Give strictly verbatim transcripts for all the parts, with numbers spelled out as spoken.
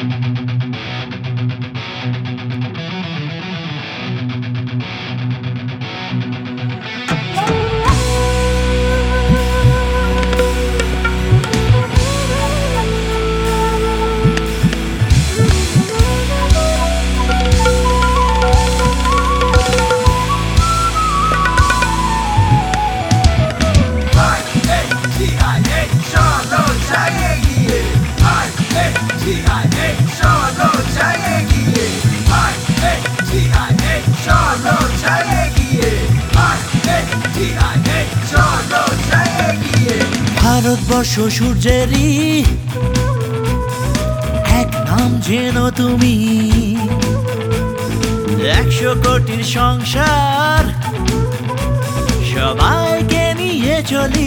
ভারতবর্ষ সূর্যেরই এক নাম যেন তুমি, একশো কোটির সংসার সবাইকে নিয়ে চলি।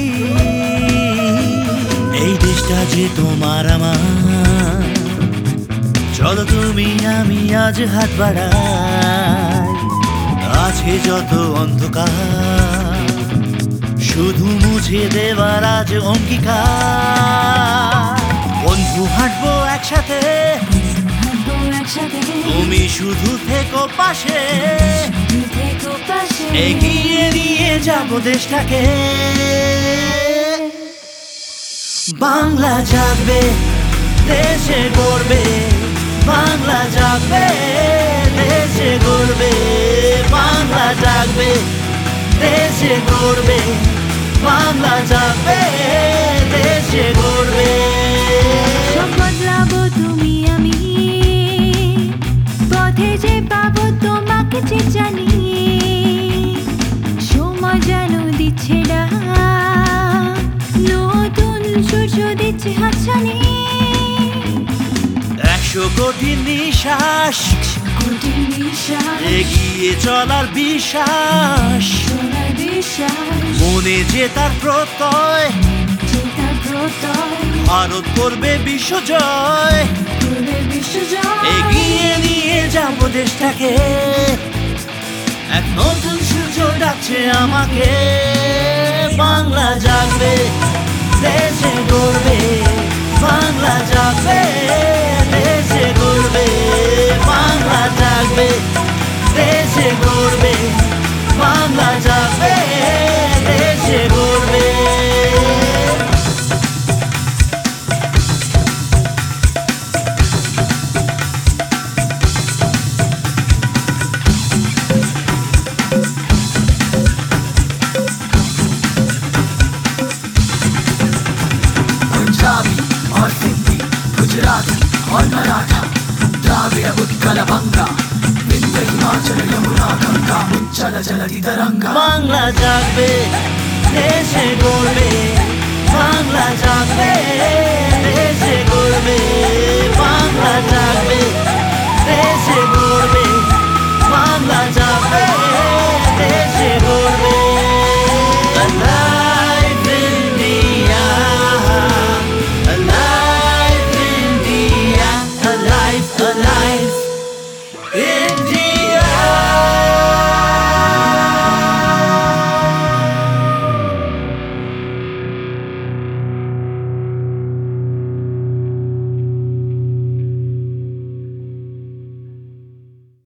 এই দেশটা যে তোমার আমার, চলো তুমি আমি আজ হাত বাড়াই। আছে যত অন্ধকার শুধু মুছে দেবার আজ অঙ্গীকার। বন্ধু হাঁটবো একসাথে, তুমি শুধু থেকো পাশে, এগিয়ে নিয়ে যাবো দেশটাকে। বাংলা জাগবে, দেশে গড়বে, বাংলা জাগবে, দেশে গড়বে, বাংলা জাগবে, দেশে গড়বে, বাংলা জাগবে, দেশে গড়বে। সব বদলাবো তুমি আমি, পথে যে পাবো তোমাকে যে জানি। সময় যেন দিচ্ছে না, নতুন সূর্য দিচ্ছে হাতছানি। একশো কোটি নিঃশ্বাস, এগিয়ে চলার বিশ্বাস, মনে যে তার প্রত্যয়, ভারত করবে বিশ্বজয়। এগিয়ে নিয়ে যাবো দেশটাকে, এক নতুন সূর্য ডাকছে আমাকে। বাংলা জাগবে, দেশে গড়বে, বাংলা জাগবে, দেশে গড়বে, বাংলা জাগবে, দেশে গড়বে, বাংলা জাগবে, দেশে গড়বে। पंजाबी और सिंधी, गुजराती और मराठा, द्राविड़ उत्कल बंगा, विंध्य हिमाचल यमुना गंगा, उच्चल जलधि तरंगा। বাংলা জাগবে, দেশে গড়বে, বাংলা জাগবে।